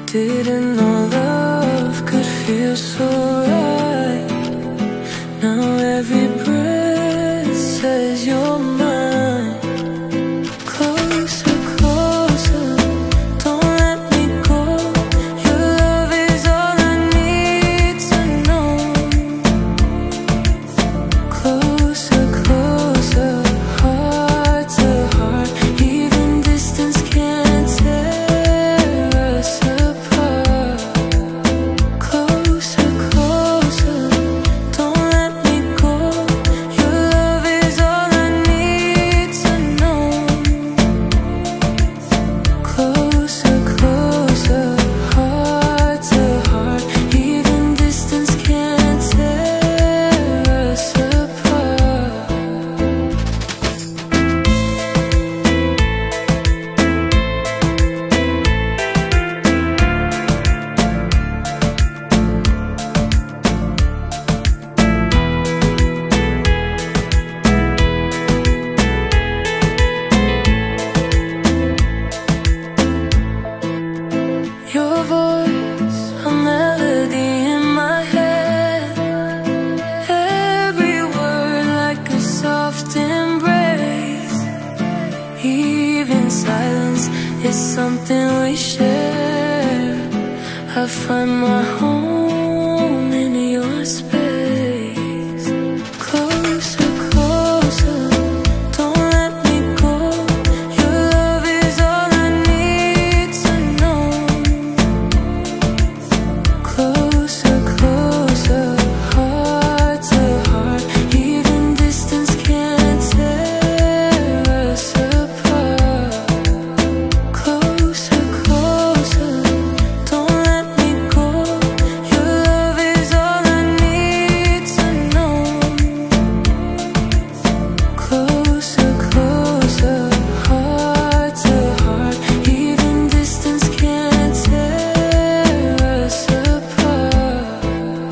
Didn't know love could feel so right. Now every breath says you're mine. Closer, closer, don't let me go. Your love is all I need to know. Closer, closer, heart to heart. Even distance can't tear us apart. Closer, closer, don't let me go. Your love is all I need to know. Closer, closer, heart to heart. Even distance can't tear us apart. Your voice, a melody in my head. Every word like a soft embrace. Even silence is something we share. I find my home in your space. Closer, closer, don't let me go. Your love is all I need to know. Closer, closer, heart to heart. Even distance can't tear us apart. Closer, closer, don't let me go. Your love is all I need to know. Closer, closer, heart to heart. Even distance can't tear us apart.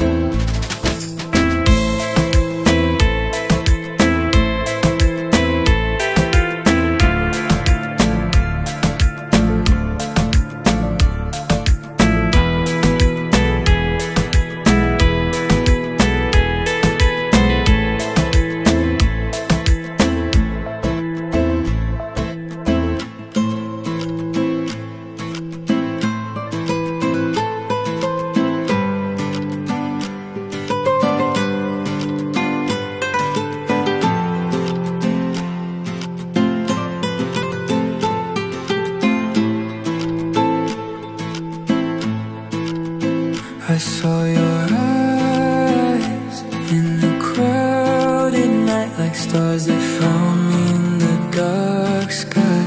I saw your eyes in the crowded night, like stars that found me in the dark sky.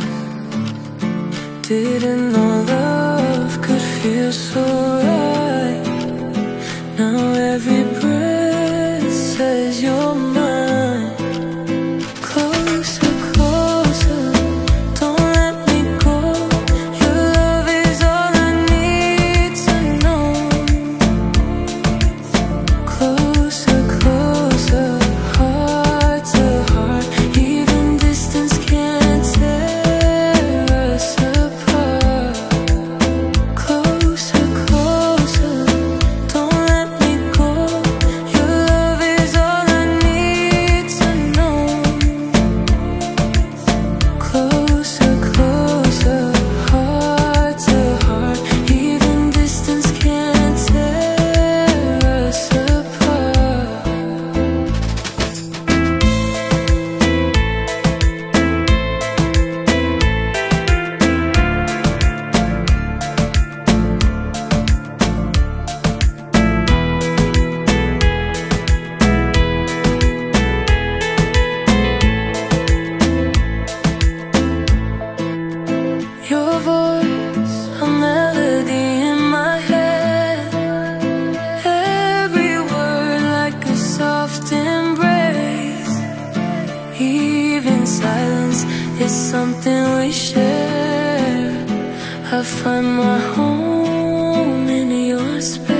Didn't know love could feel so right. Now every breath says you're mine. Closer, closer, don't let me go. Your love is all I need to know. Closer, closer, heart to heart. Even distance can't tear us apart. Closer, closer, don't let me go. Your love is all I need to know. Closer, closer, heart to heart. Even distance can't tear us apart. Your voice, a melody in my head. Every word like a soft embrace. Even silence is something we share. I find my home in your space.